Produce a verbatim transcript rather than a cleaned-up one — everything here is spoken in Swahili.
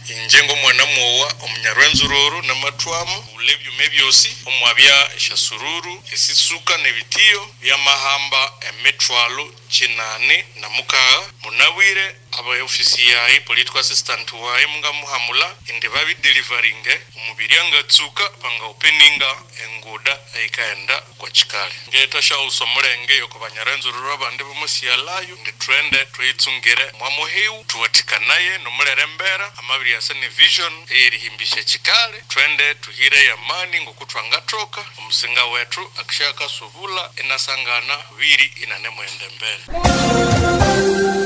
injengo mwana muwa omunyarwenzururu namatwamu ulebyo mebyosi omwabya shasururu esisuka nebitiyo byamahamba emetwalo chinane na mukaga munawire aba ofisi ya political assistant wa munga muhamula inde babi delivering umubiri angatsuka panga openinga enguda ayikaenda kwa chikale ngeta sha usomurenge yoko banyaranzururu abande bomusiyalayo ndi trende twitsungire mwamuhiu tuwatikanaye no murerembera amabiri yasane vision eri himbisha chikale trende tuhire ya mani ngokutwangatoka umusinga wetu akishaka subula inasangana wiri inane mwende mbele.